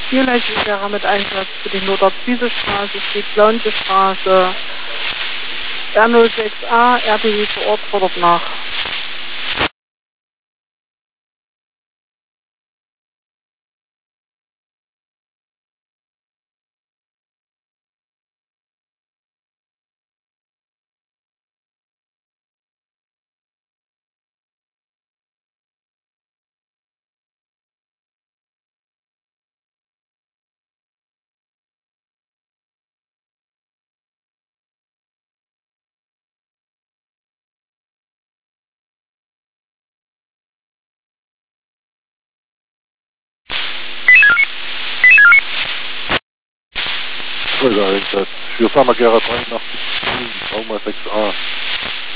Vierleitlich wäre mit Einsatz für die Nordorp-Zwiese-Straße, Stieg-Launche-Straße, R06A, RTW vor Ort fordert nach. Einsatz. Für Samagera 83, Trauma 6a.